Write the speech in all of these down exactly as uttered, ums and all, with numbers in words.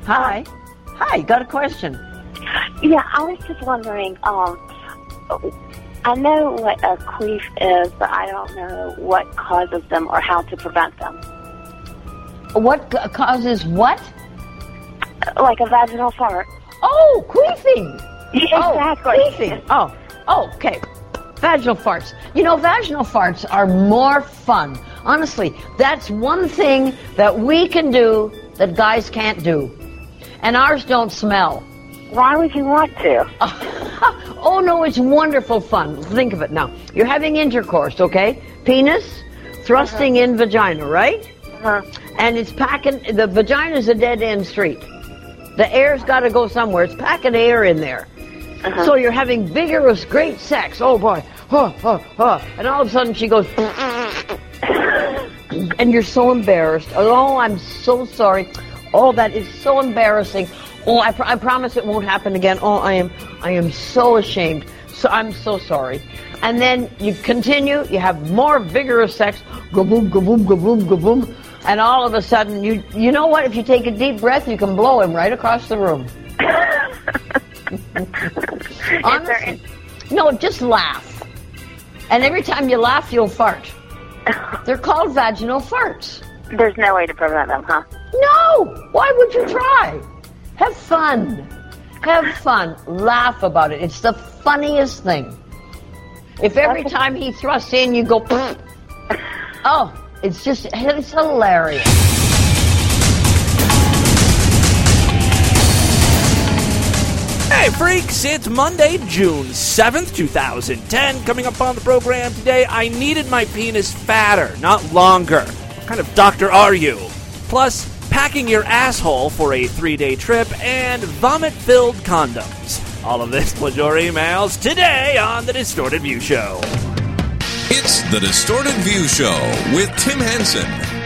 Hi. Hi, got a question? Yeah, I was just wondering, um, I know what a queef is, but I don't know what causes them or how to prevent them. What ca- causes what? Like a vaginal fart. Oh, queefing. Yeah, exactly. Oh, queefing. Oh, oh, okay. Vaginal farts. You know, vaginal farts are more fun. Honestly, that's one thing that we can do that guys can't do. And ours don't smell. Why would you want to? Oh, no, it's wonderful fun. Think of it now. You're having intercourse, okay? Penis thrusting uh-huh. in vagina, right? Uh-huh. And it's packing, the vagina's a dead-end street. The air's got to go somewhere. It's packing air in there. Uh-huh. So you're having vigorous, great sex. Oh, boy. Huh, huh, huh. And all of a sudden she goes... and you're so embarrassed. Oh, I'm so sorry. Oh, that is so embarrassing. Oh, I, pr- I promise it won't happen again. Oh, I am I am so ashamed. So I'm so sorry. And then you continue. You have more vigorous sex. Ga-boom, ga-boom, ga-boom, ga-boom. And all of a sudden, you you know what? If you take a deep breath, you can blow him right across the room. Honestly. No, just laugh. And every time you laugh, you'll fart. They're called vaginal farts. There's no way to prevent them, huh? No! Why would you try? Have fun. Have fun. Laugh about it. It's the funniest thing. If every time he thrusts in, you go, oh, it's just, it's hilarious. Hey, freaks, it's Monday, June seventh, twenty ten. Coming up on the program today, I needed my penis fatter, not longer. What kind of doctor are you? Plus, packing your asshole for a three-day trip, and vomit-filled condoms. All of this was your emails today on The Distorted View Show. It's The Distorted View Show with Tim Henson.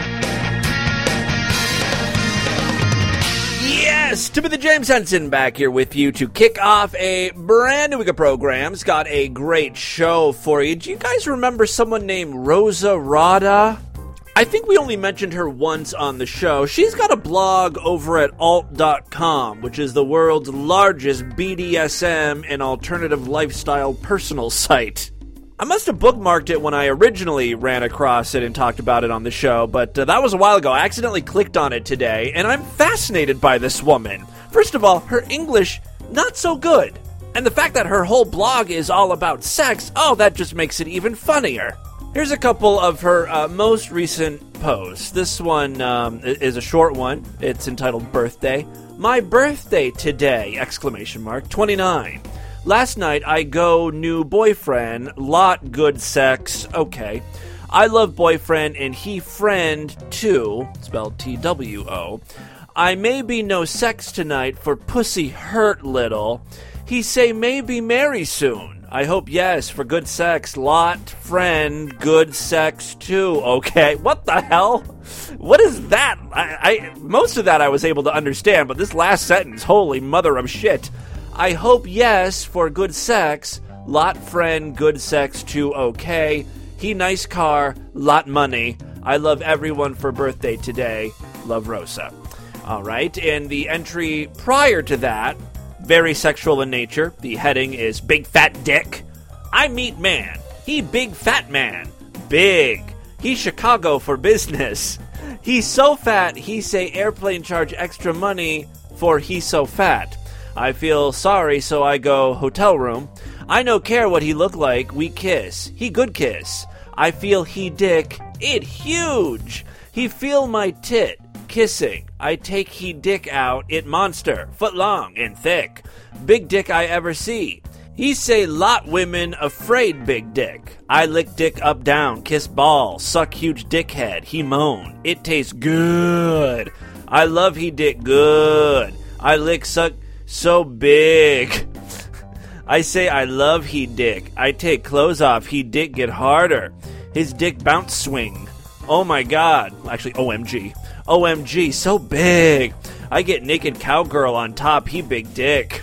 Yes, Timothy James Henson back here with you to kick off a brand new week of programs. Got a great show for you. Do you guys remember someone named Rosa Rada? I think we only mentioned her once on the show. She's got a blog over at alt dot com, which is the world's largest B D S M and alternative lifestyle personal site. I must have bookmarked it when I originally ran across it and talked about it on the show, but uh, that was a while ago. I accidentally clicked on it today, and I'm fascinated by this woman. First of all, her English, not so good. And the fact that her whole blog is all about sex, oh, that just makes it even funnier. Here's a couple of her uh, most recent posts. This one um, is a short one. It's entitled Birthday. My birthday today, exclamation mark, twenty-nine. Last night I go new boyfriend, lot good sex, okay. I love boyfriend and he friend too, spelled T W O. I may be no sex tonight for pussy hurt little. He say maybe marry soon. I hope yes, for good sex, lot, friend, good sex too, okay. What the hell? What is that? I, I most of that I was able to understand, but this last sentence, holy mother of shit. I hope yes, for good sex, lot, friend, good sex too, okay. He nice car, lot money. I love everyone for birthday today. Love Rosa. All right, and the entry prior to that, very sexual in nature. The heading is Big Fat Dick. I meet man. He big fat man. Big. He Chicago for business. He so fat, he say airplane charge extra money for he so fat. I feel sorry, so I go hotel room. I no care what he look like, we kiss. He good kiss. I feel he dick, it huge. He feel my tit, kissing. I take he dick out, it monster, foot long and thick. Big dick I ever see. He say lot women afraid big dick. I lick dick up down, kiss ball, suck huge dick head. He moan. It tastes good. I love he dick good. I lick suck so big. I say I love he dick. I take clothes off, he dick get harder. His dick bounce swing. Oh my god. Actually, O M G. O M G, so big. I get naked cowgirl on top, he big dick.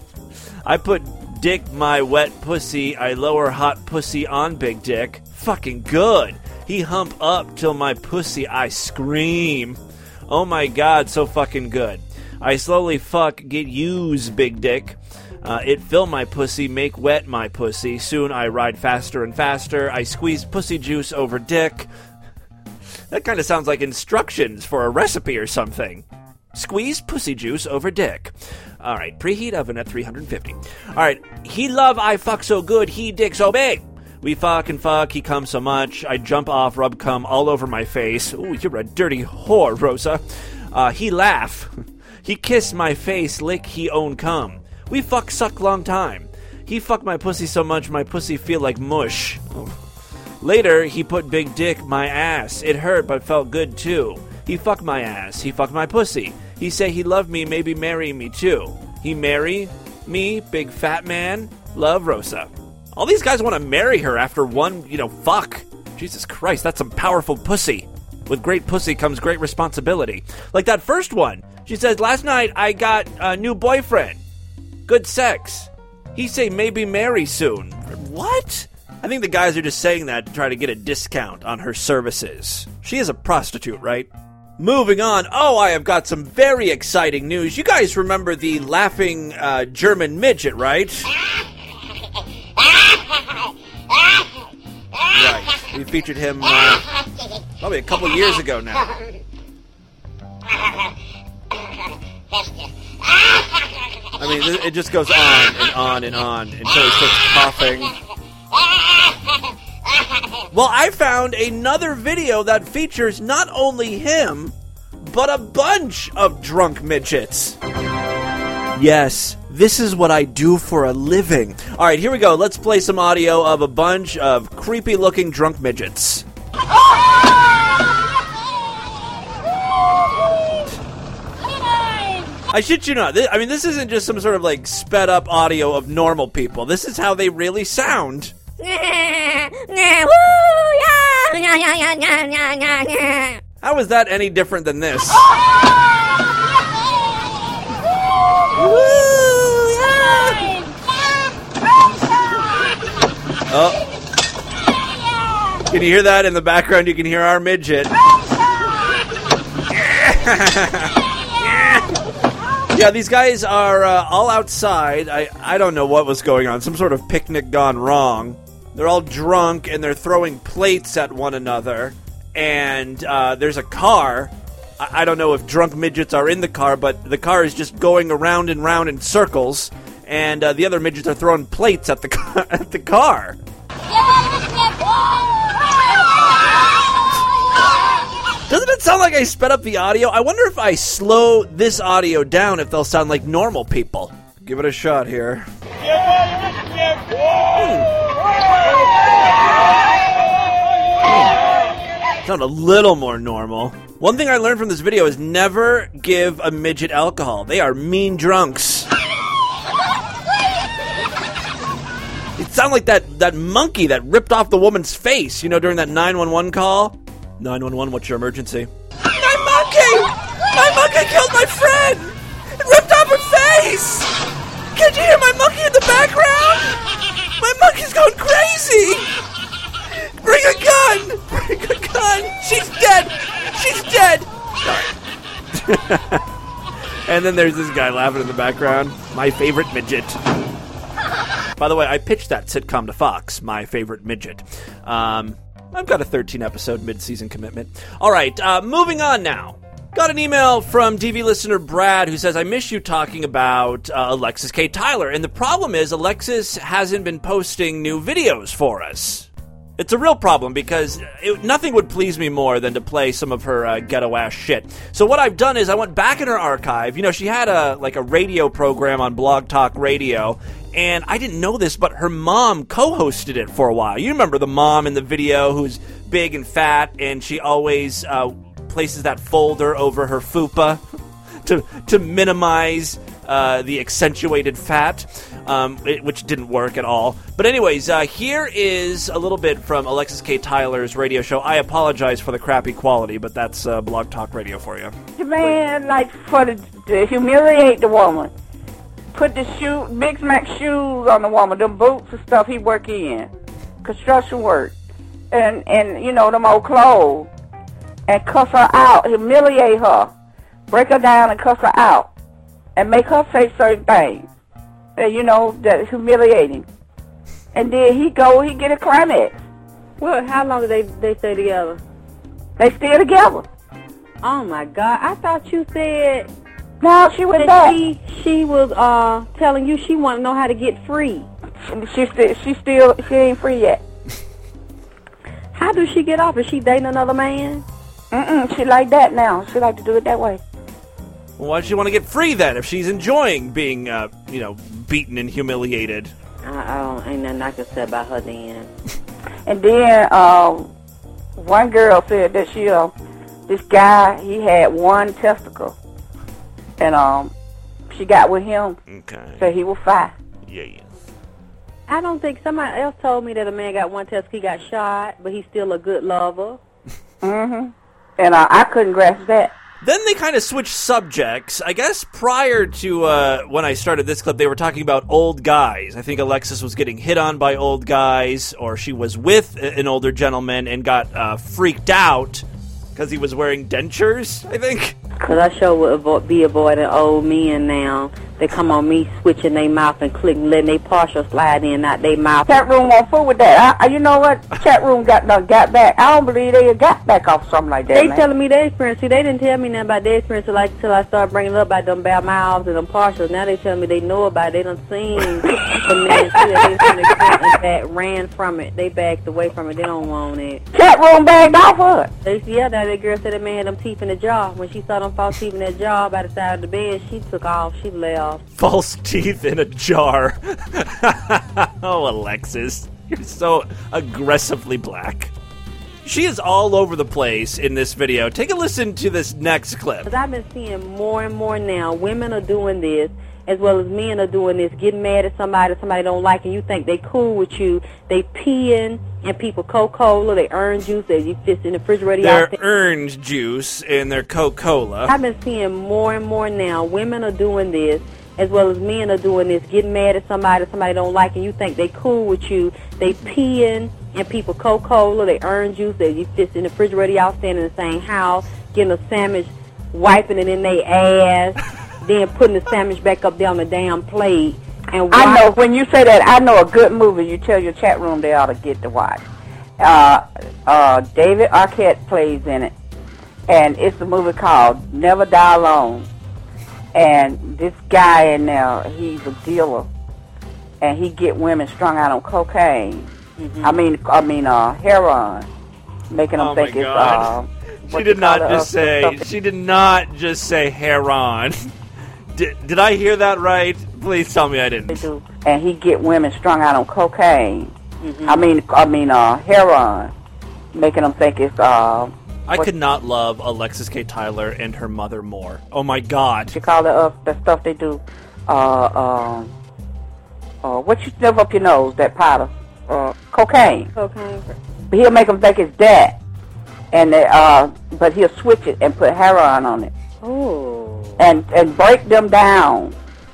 I put dick my wet pussy, I lower hot pussy on big dick. Fucking good. He hump up till my pussy I scream. Oh my god, so fucking good. I slowly fuck, get use, big dick. Uh, it fill my pussy, make wet my pussy. Soon I ride faster and faster. I squeeze pussy juice over dick. That kind of sounds like instructions for a recipe or something. Squeeze pussy juice over dick. All right, preheat oven at three hundred fifty. All right, he love I fuck so good, he dick so big. We fuck and fuck, he comes so much. I jump off, rub cum all over my face. Ooh, you're a dirty whore, Rosa. Uh, he laugh. He kiss my face, lick he own cum. We fuck suck long time. He fuck my pussy so much my pussy feel like mush. Oh. Later, he put big dick my ass. It hurt but felt good too. He fuck my ass. He fuck my pussy. He say he love me, maybe marry me too. He marry me, big fat man. Love Rosa. All these guys want to marry her after one, you know, fuck. Jesus Christ, that's some powerful pussy. With great pussy comes great responsibility. Like that first one. She says, last night I got a new boyfriend. Good sex. He say maybe marry soon. What? I think the guys are just saying that to try to get a discount on her services. She is a prostitute, right? Moving on. Oh, I have got some very exciting news. You guys remember the laughing uh, German midget, right? Right. We featured him uh, probably a couple years ago now. I mean, it just goes on and on and on until he starts coughing. Well, I found another video that features not only him, but a bunch of drunk midgets. Yes, this is what I do for a living. All right, here we go. Let's play some audio of a bunch of creepy-looking drunk midgets. I shit you not. This, I mean, this isn't just some sort of, like, sped-up audio of normal people. This is how they really sound. How is that any different than this? Oh. Can you hear that in the background? You can hear our midget. Yeah, these guys are uh, all outside. I, I don't know what was going on. Some sort of picnic gone wrong. They're all drunk, and they're throwing plates at one another. And uh, there's a car. I, I don't know if drunk midgets are in the car, but the car is just going around and round in circles. And uh, the other midgets are throwing plates at the car. At the car. Doesn't it sound like I sped up the audio? I wonder if I slow this audio down if they'll sound like normal people. Give it a shot here. Hmm. Sound a little more normal. One thing I learned from this video is never give a midget alcohol. They are mean drunks. It sounded like that, that monkey that ripped off the woman's face, you know, during that nine one one call. nine one one, what's your emergency? My monkey! My monkey killed my friend! It ripped off her face! Can't you hear my monkey in the background? My monkey's going crazy! Bring a gun! Bring a gun! She's dead! She's dead! And then there's this guy laughing in the background. My favorite midget. By the way, I pitched that sitcom to Fox, My Favorite Midget. Um... I've got a thirteen episode mid-season commitment. All right, uh, moving on now. Got an email from D V listener Brad who says, I miss you talking about uh, Alexis K. Tyler. And the problem is Alexis hasn't been posting new videos for us. It's a real problem because it, nothing would please me more than to play some of her uh, ghetto-ass shit. So what I've done is I went back in her archive. You know, she had a like a radio program on Blog Talk Radio. And I didn't know this, but her mom co-hosted it for a while. You remember the mom in the video who's big and fat, and she always uh, places that folder over her fupa to to minimize uh, the accentuated fat, um, it, which didn't work at all. But anyways, uh, here is a little bit from Alexis K. Tyler's radio show. I apologize for the crappy quality, but that's uh, Blog Talk Radio for you. The man, like, for the, to humiliate the woman. Put the shoe, Big Smack shoes on the woman, them boots and stuff he work in, construction work, and, and you know, them old clothes, and cuss her out, humiliate her, break her down and cuss her out, and make her say certain things, and, you know, that humiliating. And then he go, he get a climax. Well, how long did they they stay together? They still together. Oh my God! I thought you said No, she went that back. she she was uh telling you she want to know how to get free. She still, she still, she ain't free yet. How does she get off? Is she dating another man? Mm-mm, she like that now. She like to do it that way. Well, why does she want to get free then if she's enjoying being, uh, you know, beaten and humiliated? I, I don't ain't nothing I can say about her then. And then um, one girl said that she, uh, this guy, he had one testicle, and um, she got with him. Okay. So he was five. Yeah. I don't think somebody else told me that a man got one test, he got shot, but he's still a good lover. Mm-hmm. And uh, I couldn't grasp that. Then they kind of switched subjects. I guess prior to uh, when I started this clip, they were talking about old guys. I think Alexis was getting hit on by old guys, or she was with an older gentleman and got uh, freaked out because he was wearing dentures, I think. Because I sure would avo- be avoiding old men now. They come on me switching their mouth and clicking, letting their partial slide in, not their mouth. Chat room won't fool with that. I, I, you know what? Chat room got done, got back. I don't believe they got back off something like that. They man. telling me their experience. See, they didn't tell me nothing about their experience till, like, till I started bringing up about them bad mouths and them partials. Now they telling me they know about it. They done seen the men see that they done experience and back, ran from it. They backed away from it. They don't want it. Chat room bagged off of it. They, yeah, that, that girl said that man had them teeth in the jaw. When she saw them false teeth in that jaw by the side of the bed, she took off. She left. False teeth in a jar. Oh, Alexis, you're so aggressively black. She is all over the place in this video. Take a listen to this next clip. Because I've been seeing more and more now, women are doing this, as well as men are doing this, getting mad at somebody that somebody don't like, and you think they cool with you. They peeing in people Coca-Cola, they orange juice, they you fist in the refrigerator. Their orange juice and their Coca-Cola. I've been seeing more and more now, women are doing this, as well as men are doing this, getting mad at somebody that somebody don't like, and you think they cool with you. They peeing in people Coca-Cola, they orange juice, they you fist in the refrigerator, y'all standing in the same house, getting a sandwich, wiping it in their ass. Then putting the sandwich back up there on the damn plate. And I know, when you say that, I know a good movie you tell your chat room they ought to get to watch. Uh, uh, David Arquette plays in it, and it's a movie called Never Die Alone. And this guy in there, he's a dealer, and he get women strung out on cocaine. Mm-hmm. I mean, I mean, uh, heroin, making them Oh think my it's, God. uh, She what did you call not it, just uh, say, something. she did not just say heron. Did, did I hear that right? Please tell me I They didn't. do. And he get women strung out on cocaine. Mm-hmm. I mean, I mean, uh, heroin, making them think it's, uh, I what could not love Alexis K. Tyler and her mother more. Oh my God. you call it, uh, the stuff they do, uh, um, uh, what you stuff up your nose, that powder, uh, cocaine. cocaine. But he'll make them think it's that. And they, uh, but he'll switch it and put heroin on it. Oh. And, and break them down.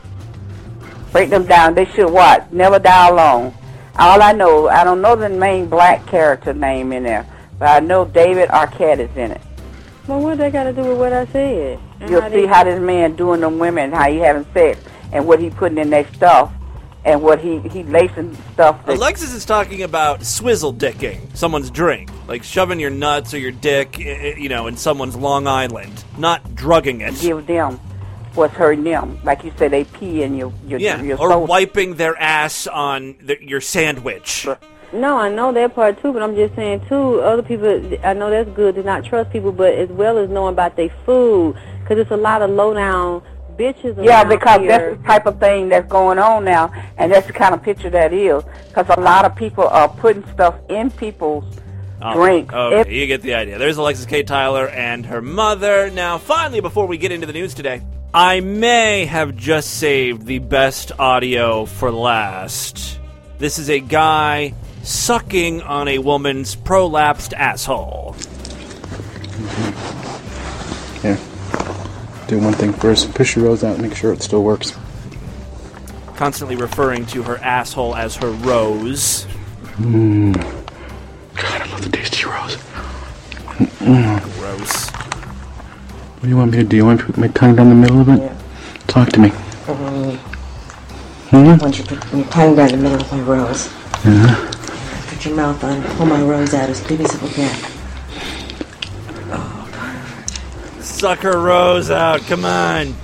Break them down. They should watch Never Die Alone. All I know, I don't know the main black character name in there, but I know David Arquette is in it. Well, what they got to do with what I said? And You'll how see they- how this man doing them women, how he having sex, and what he putting in their stuff, and what he, he lacing stuff. That, Alexis is talking about swizzle dicking someone's drink, like shoving your nuts or your dick, i- i- you know, in someone's Long Island, not drugging it. give them what's hurting them. Like you said, they pee in your your, Yeah, your or soda. wiping their ass on the, your sandwich. No, I know that part too, but I'm just saying too, other people, I know that's good to not trust people, but as well as knowing about their food, because it's a lot of low-down bitches Yeah, around because here. that's the type of thing that's going on now, and that's the kind of picture that is. Because a lot of people are putting stuff in people's Oh, drinks. Okay, If- you get the idea. There's Alexis K. Tyler and her mother. Now, finally, before we get into the news today, I may have just saved the best audio for last. This is a guy sucking on a woman's prolapsed asshole. Here. Do one thing first. Push your rose out and make sure it still works. Constantly referring to her asshole as her rose. Mmm. God, I love the taste of your rose. Gross. do you want me to do? You want me to put my tongue down the middle of it? Yeah. Talk to me. Um, Hmm? I want you to put your tongue down the middle of my rose. Yeah. Put your mouth on. Pull my rose out as big as it will get. Suck her rose out. Come on.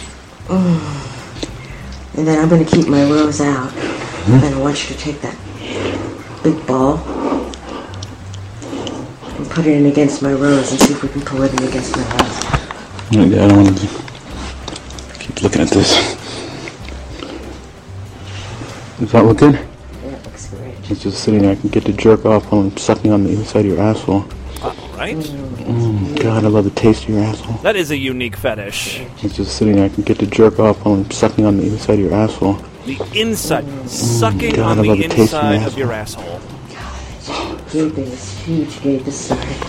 And then I'm going to keep my rose out. And then I want you to take that big ball and put it in against my rose and see if we can pull it in against my rose. Yeah, I don't want to keep looking at this. Does that look good? Yeah, it looks great. It's just sitting there. I can get to jerk off while I'm sucking on the inside of your asshole. All right. Mm, God, I love the taste of your asshole. That is a unique fetish. It's just sitting there. I can get to jerk off while I'm sucking on the inside of your asshole. The inside. Sucking God, on I the love the taste of your inside of your asshole. Gaping is huge gape this side.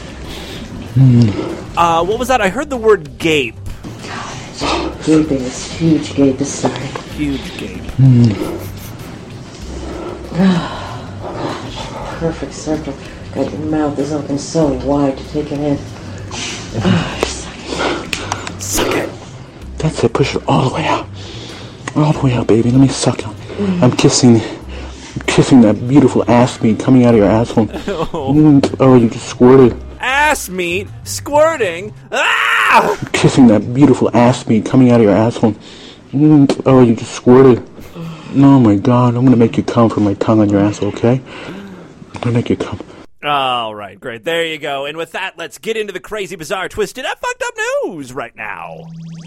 Uh, what was that? I heard the word gape. Gaping is huge gape this side. Huge gape. Perfect circle. God, your mouth is open so wide to take it in. Suck it. That's it. Push it all the way out. All the way out, baby. Let me suck on. I'm kissing, I'm kissing that beautiful ass meat coming out of your asshole. Oh, Mm, oh you just squirted. ass meat squirting. Ah! I'm kissing that beautiful ass meat coming out of your asshole. Mm, oh, you just squirted. Oh my God, I'm gonna make you come from my tongue on your asshole, okay? I'm gonna make you come. All right, great. There you go. And with that, let's get into the crazy, bizarre, twisted, and fucked up news right now.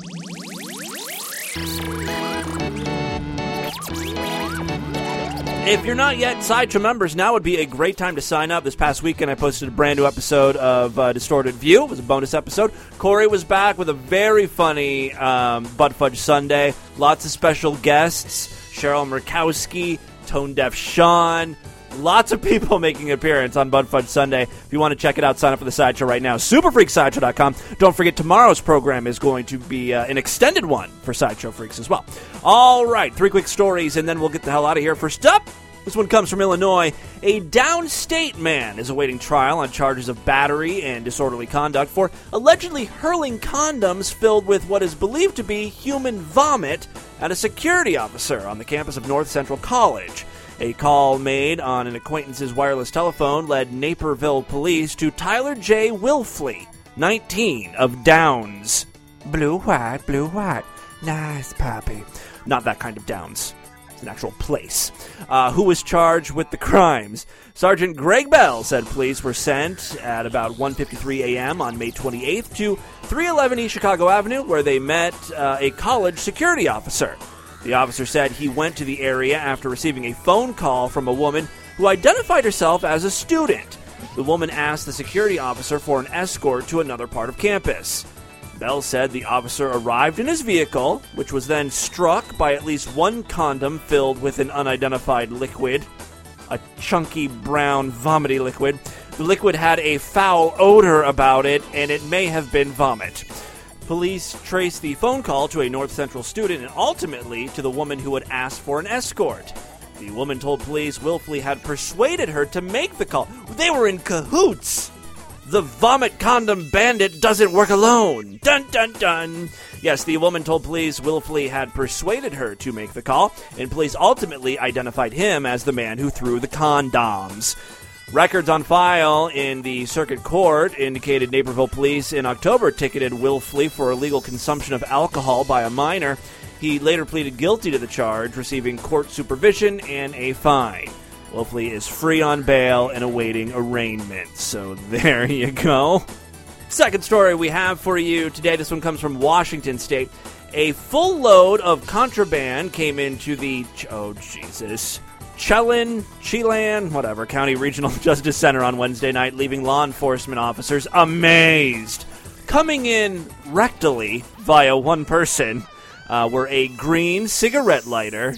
If you're not yet Sideshow members, now would be a great time to sign up. This past weekend, I posted a brand new episode of uh, Distorted View. It was a bonus episode. Corey was back with a very funny um, Butt Fudge Sunday. Lots of special guests. Cheryl Murkowski, Tone Deaf Sean. Lots of people making an appearance on Butt Fudge Sunday. If you want to check it out, sign up for the Sideshow right now. super freak sideshow dot com. Don't forget, tomorrow's program is going to be uh, an extended one for Sideshow Freaks as well. All right, three quick stories, and then we'll get the hell out of here. First up, this one comes from Illinois. A downstate man is awaiting trial on charges of battery and disorderly conduct for allegedly hurling condoms filled with what is believed to be human vomit at a security officer on the campus of North Central College. A call made on an acquaintance's wireless telephone led Naperville police to Tyler J. Wilfley, nineteen, of Downs. Blue, white, blue, white. Nice puppy. Not that kind of Downs. It's an actual place. Uh, who was charged with the crimes? Sergeant Greg Bell said police were sent at about one fifty-three a.m. on May twenty-eighth to three eleven East Chicago Avenue, where they met uh, a college security officer. The officer said he went to the area after receiving a phone call from a woman who identified herself as a student. The woman asked the security officer for an escort to another part of campus. Bell said the officer arrived in his vehicle, which was then struck by at least one condom filled with an unidentified liquid, a chunky brown vomity liquid. The liquid had a foul odor about it, and it may have been vomit. Police traced the phone call to a North Central student and ultimately to the woman who had asked for an escort. The woman told police Wilfley had persuaded her to make the call. They were in cahoots. The vomit condom bandit doesn't work alone. Dun, dun, dun. Yes, the woman told police Wilfley had persuaded her to make the call, and police ultimately identified him as the man who threw the condoms. Records on file in the circuit court indicated Naperville police in October ticketed Wilfley for illegal consumption of alcohol by a minor. He later pleaded guilty to the charge, receiving court supervision and a fine. Wilfley is free on bail and awaiting arraignment. So there you go. Second story we have for you today. This one comes from Washington State. A full load of contraband came into the... Oh, Jesus... Chelan, Chelan, whatever, County Regional Justice Center on Wednesday night, leaving law enforcement officers amazed. Coming in rectally via one person uh, were a green cigarette lighter,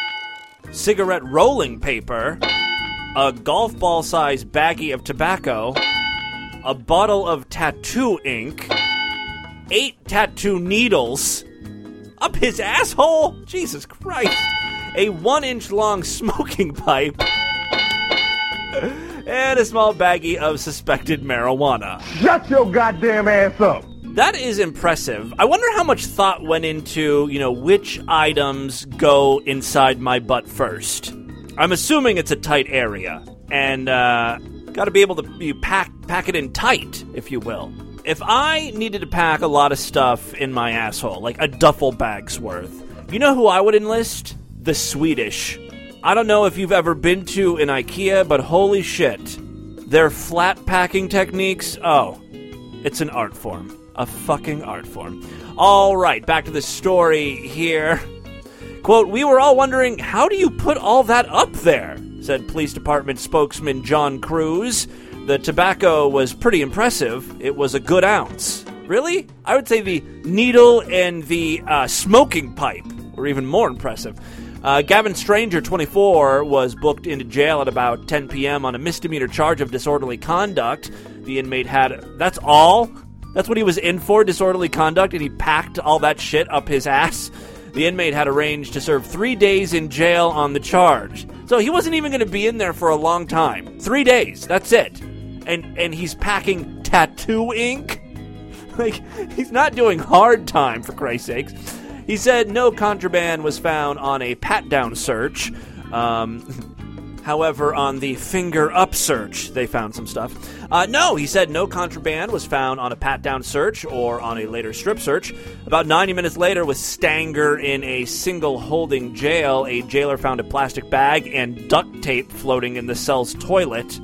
cigarette rolling paper, a golf ball-sized baggie of tobacco, a bottle of tattoo ink, eight tattoo needles, up his asshole? Jesus Christ. A one-inch long smoking pipe, and a small baggie of suspected marijuana. Shut your goddamn ass up! That is impressive. I wonder how much thought went into, you know, which items go inside my butt first. I'm assuming it's a tight area, and uh, got to be able to you pack pack it in tight, if you will. If I needed to pack a lot of stuff in my asshole, like a duffel bag's worth, you know who I would enlist? The Swedish. I don't know if you've ever been to an IKEA, but holy shit. Their flat packing techniques, oh, it's an art form. A fucking art form. All right, back to the story here. Quote, we were all wondering, how do you put all that up there? Said Police Department spokesman John Cruz. The tobacco was pretty impressive. It was a good ounce. Really? I would say the needle and the uh, smoking pipe were even more impressive. Uh, Gavin Stranger, twenty-four, was booked into jail at about ten p.m. on a misdemeanor charge of disorderly conduct. The inmate had... That's all? That's what he was in for, disorderly conduct, and he packed all that shit up his ass? The inmate had arranged to serve three days in jail on the charge. So he wasn't even going to be in there for a long time. Three days, that's it. And and he's packing tattoo ink? Like, he's not doing hard time, for Christ's sakes. He said no contraband was found on a pat-down search. Um, however, on the finger-up search, they found some stuff. Uh, no, he said no contraband was found on a pat-down search or on a later strip search. About ninety minutes later, with Stanger in a single holding jail, a jailer found a plastic bag and duct tape floating in the cell's toilet.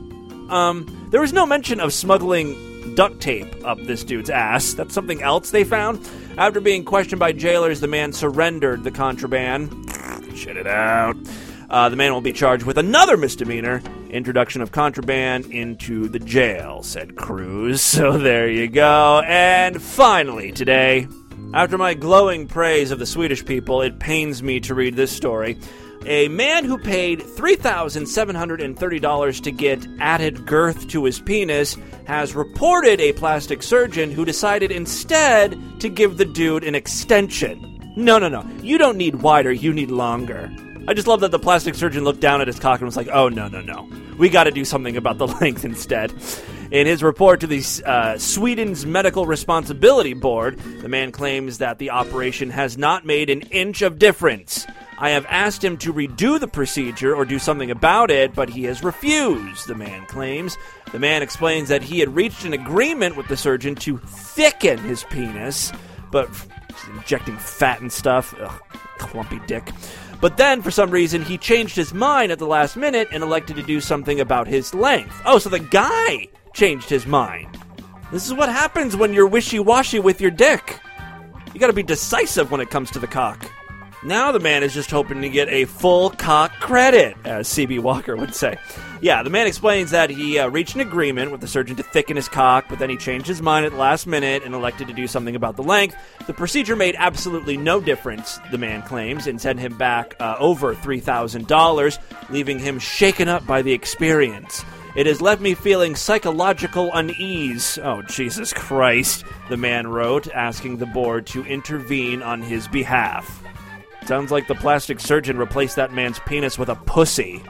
Um, there was no mention of smuggling duct tape up this dude's ass. That's something else they found. After being questioned by jailers, the man surrendered the contraband. Shit it out. Uh, the man will be charged with another misdemeanor, introduction of contraband into the jail, said Cruz. So there you go. And finally today, after my glowing praise of the Swedish people, it pains me to read this story. A man who paid three thousand seven hundred thirty dollars to get added girth to his penis has reported a plastic surgeon who decided instead to give the dude an extension. No, no, no. You don't need wider, you need longer. I just love that the plastic surgeon looked down at his cock and was like, oh, no, no, no. We got to do something about the length instead. In his report to the uh, Sweden's Medical Responsibility Board, the man claims that the operation has not made an inch of difference. I have asked him to redo the procedure or do something about it, but he has refused, the man claims. The man explains that he had reached an agreement with the surgeon to thicken his penis, but injecting fat and stuff, ugh, clumpy dick. But then, for some reason, he changed his mind at the last minute and elected to do something about his length. Oh, so the guy changed his mind. This is what happens when you're wishy-washy with your dick. You gotta be decisive when it comes to the cock. Now the man is just hoping to get a full cock credit, as C B Walker would say. Yeah, the man explains that he uh, reached an agreement with the surgeon to thicken his cock, but then he changed his mind at the last minute and elected to do something about the length. The procedure made absolutely no difference, the man claims, and sent him back uh, over three thousand dollars, leaving him shaken up by the experience. It has left me feeling psychological unease. Oh, Jesus Christ, the man wrote, asking the board to intervene on his behalf. Sounds like the plastic surgeon replaced that man's penis with a pussy.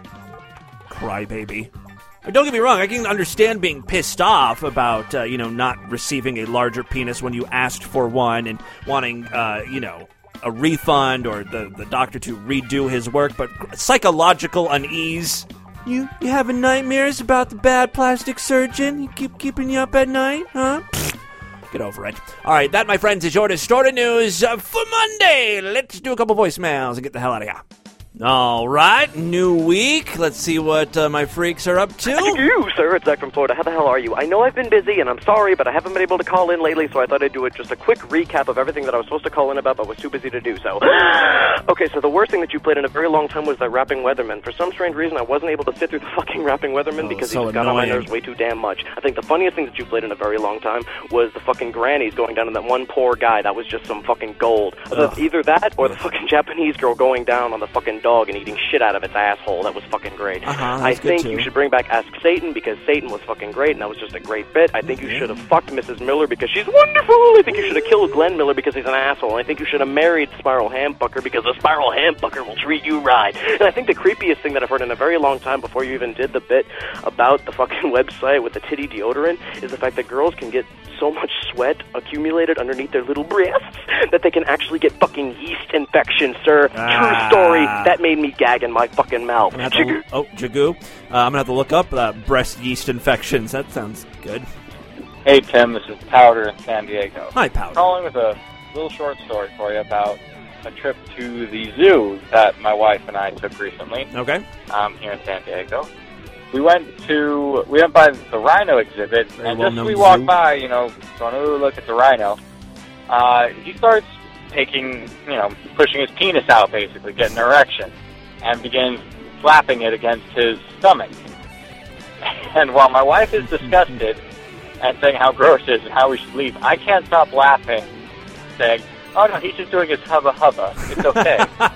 Crybaby. Don't get me wrong, I can understand being pissed off about, uh, you know, not receiving a larger penis when you asked for one and wanting, uh, you know, a refund or the, the doctor to redo his work, but psychological unease. You you having nightmares about the bad plastic surgeon? He keep keeping you up at night, huh? Get over it. All right, that, my friends, is your distorted news uh, for Monday. Let's do a couple voicemails and get the hell out of here. All right, new week. Let's see what uh, my freaks are up to. You, sir. It's Zach from Florida. How the hell are you? I know I've been busy, and I'm sorry, but I haven't been able to call in lately, so I thought I'd do it just a quick recap of everything that I was supposed to call in about, but was too busy to do so. Okay, so the worst thing that you played in a very long time was that Rapping Weatherman. For some strange reason, I wasn't able to sit through the fucking Rapping Weatherman oh, because so he just got annoying. on my nerves way too damn much. I think the funniest thing that you played in a very long time was the fucking grannies going down on that one poor guy. That was just some fucking gold. Ugh. Either that or the fucking Japanese girl going down on the fucking dog. dog and eating shit out of its asshole. That was fucking great. Uh-huh, I that's good, think too. you should bring back Ask Satan because Satan was fucking great, and that was just a great bit. I think you should have fucked Missus Miller because she's wonderful. I think you should have killed Glenn Miller because he's an asshole. I think you should have married Spiral Hambucker because a Spiral Hambucker will treat you right. And I think the creepiest thing that I've heard in a very long time before you even did the bit about the fucking website with the titty deodorant is the fact that girls can get so much sweat accumulated underneath their little breasts that they can actually get fucking yeast infection, sir. Ah. True story. That made me gag in my fucking mouth. I'm gonna have to, oh, Jagoo. Uh, I'm going to have to look up uh, breast yeast infections. That sounds good. Hey, Tim, this is Powder in San Diego. Hi, Powder. Calling with a little short story for you about a trip to the zoo that my wife and I took recently. Okay. Um, here in San Diego. We went to, we went by the rhino exhibit, Very and well just as known we walked zoo. by, you know, going, ooh, look at the rhino, uh, he starts taking, you know, pushing his penis out, basically, getting an erection, and begins slapping it against his stomach. And while my wife is disgusted and saying how gross it is and how we should leave, I can't stop laughing, saying, oh no, he's just doing his hubba hubba. It's okay.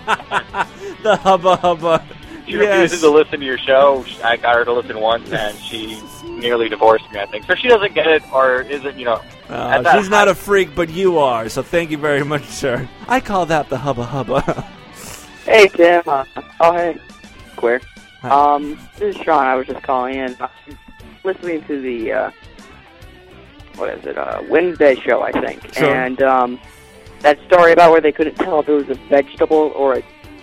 The hubba hubba. She Yes. refuses to listen to your show. I got her to listen once, and she nearly divorced me, I think. So she doesn't get it, or isn't, you know. Uh, at that she's not high- a freak, but you are, so thank you very much, sir. I call that the hubba hubba. Hey, Tim. Uh, oh, hey. Queer. Hi. Um, this is Sean. I was just calling in. I was listening to the, uh, what is it, uh, Wednesday show, I think. Sure. And, um, that story about where they couldn't tell if it was a vegetable or a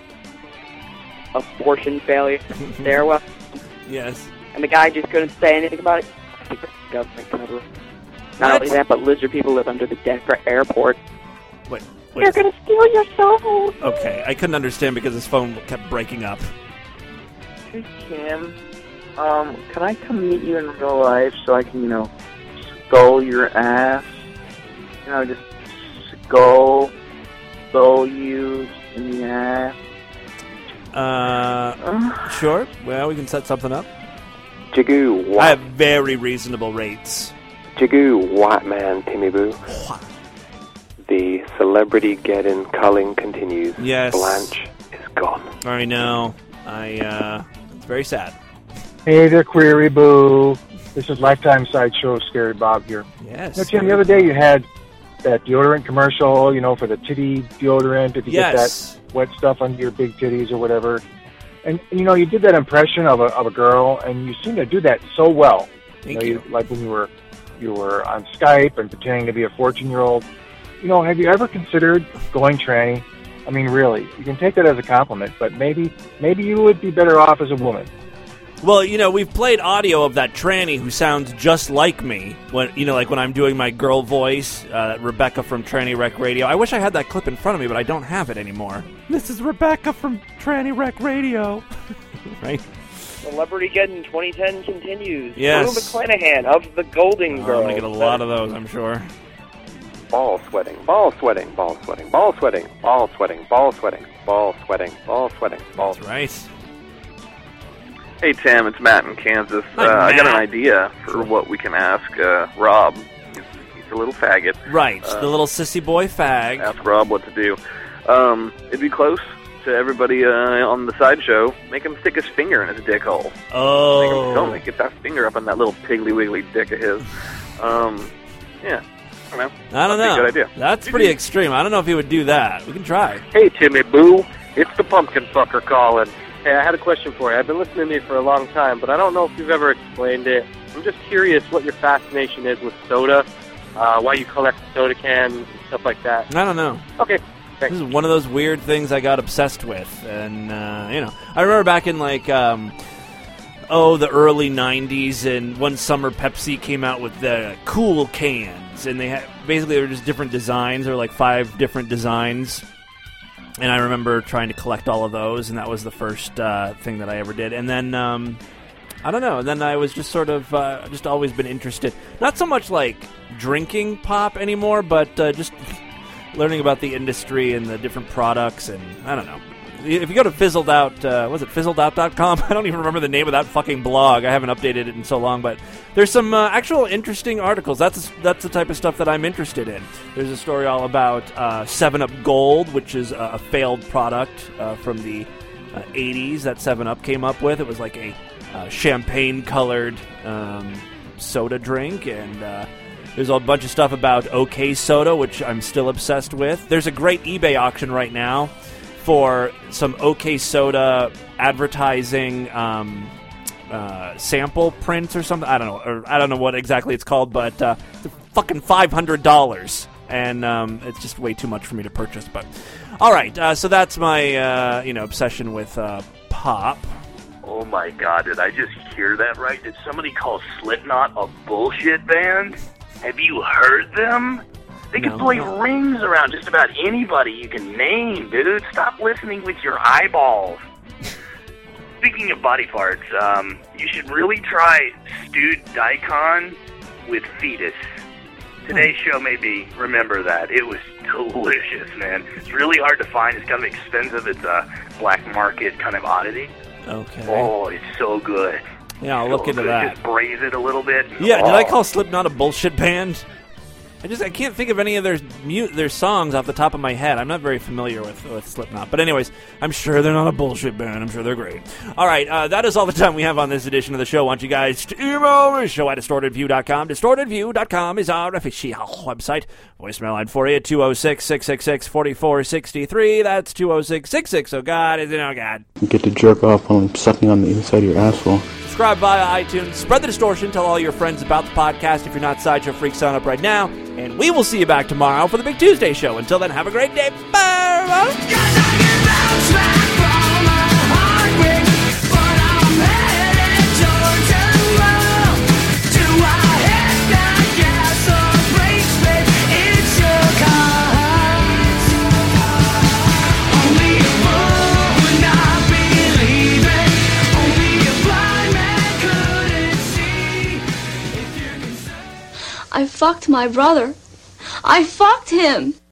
abortion failure there, well, Yes. and the guy just couldn't say anything about it. I think the government covered it. Not What? only that, but lizard people live under the Denver airport. Wait, They're wait. gonna steal your soul. Okay, I couldn't understand because his phone kept breaking up. Hey, Tim. Um, can I come meet you in real life so I can, you know, skull your ass? You know, just skull, skull you in the ass. Uh, sure. Well, we can set something up. Jagoo, I white, have very reasonable rates. Jagoo, white man, Timmy Boo. The celebrity get-in culling continues. Yes. Blanche is gone. I know. I, uh, it's very sad. Hey there, Query Boo. This is Lifetime Sideshow Scary Bob here. Yes. Now, Tim, the other day you had that deodorant commercial, you know, for the titty deodorant, if you Yes. get that wet stuff under your big titties or whatever. And, and, you know, you did that impression of a of a girl, and you seem to do that so well. Thank you. Know, you like when you were you were on Skype and pretending to be a fourteen-year-old. You know, have you ever considered going tranny? I mean, really, you can take that as a compliment, but maybe maybe you would be better off as a woman. Well, you know, we've played audio of that tranny who sounds just like me. When you know, like when I'm doing my girl voice, uh, Rebecca from Tranny Rec Radio. I wish I had that clip in front of me, but I don't have it anymore. This is Rebecca from Tranny Rec Radio. Right? Celebrity Geddon twenty ten continues. Yes. Drew McClanahan of the Golden Oh, Girls. I'm gonna get a lot of those, I'm sure. Ball sweating, ball sweating, ball sweating, ball sweating, ball sweating, ball sweating, ball sweating, ball sweating, ball sweating. Right. Hey, Tim, it's Matt in Kansas. Hi, uh, I got an Matt. idea for what we can ask uh, Rob. He's, he's a little faggot. Right, Uh, the little sissy boy fag. Ask Rob what to do. Um, it'd be close to everybody uh, on the sideshow. Make him stick his finger in his dick hole. Oh. Make him film it. Get that finger up on that little piggly wiggly dick of his. Um, yeah. I don't know. I don't That'd be know. a good idea. That's pretty extreme. I don't know if he would do that. We can try. Hey, Timmy Boo. It's the pumpkin fucker calling. Hey, I had a question for you. I've been listening to you for a long time, but I don't know if you've ever explained it. I'm just curious what your fascination is with soda, uh, why you collect soda cans and stuff like that. I don't know. Okay. This is one of those weird things I got obsessed with. And, uh, you know, I remember back in, like, um, oh, the early nineties, and one summer Pepsi came out with the cool cans. And they had, basically, they were just different designs. There were, like, five different designs. And I remember trying to collect all of those, and that was the first uh, thing that I ever did. And then, um, I don't know, and then I was just sort of, uh, just always been interested. Not so much, like, drinking pop anymore, but uh, just learning about the industry and the different products, and I don't know. If you go to Fizzled Out, uh, was it fizzled out dot com? I don't even remember the name of that fucking blog. I haven't updated it in so long, but there's some uh, actual interesting articles. That's that's the type of stuff that I'm interested in. There's a story all about uh, seven up Gold, which is a, a failed product uh, from the uh, eighties that seven up came up with. It was like a uh, champagne-colored um, soda drink, and uh, there's a bunch of stuff about OK Soda, which I'm still obsessed with. There's a great eBay auction right now for some OK Soda advertising um, uh, sample prints or something. I don't know, or I don't know what exactly it's called, but uh, it's fucking five hundred dollars, and um, it's just way too much for me to purchase. But all right, uh, so that's my uh, you know obsession with uh, pop. Oh my God, did I just hear that right? Did somebody call Slipknot a bullshit band? Have you heard them? They can No. play rings around just about anybody you can name, dude. Stop listening with your eyeballs. Speaking of body parts, um, you should really try stewed daikon with fetus. Today's show made me remember that. It was delicious, man. It's really hard to find. It's kind of expensive. It's a black market kind of oddity. Okay. Oh, it's so good. Yeah, I'll So look into good. that. Just braise it a little bit. Yeah, did Oh. I call Slipknot a bullshit band? I just I can't think of any of their mu- their songs off the top of my head. I'm not very familiar with, with Slipknot. But anyways, I'm sure they're not a bullshit band. I'm sure they're great. All right, uh, that is all the time we have on this edition of the show. I want you guys to email me, show at distorted view dot com. distorted view dot com is our official website. Voicemail line for you, two oh six, six six six, four four six three. That's two oh six, six six. Oh, God, is it oh, God. You get to jerk off while I'm sucking on the inside of your asshole. Subscribe via iTunes. Spread the distortion. Tell all your friends about the podcast. If you're not Sideshow Freak, sign up right now. And we will see you back tomorrow for the Big Tuesday show. Until then, have a great day. Bye. I fucked my brother. I fucked him.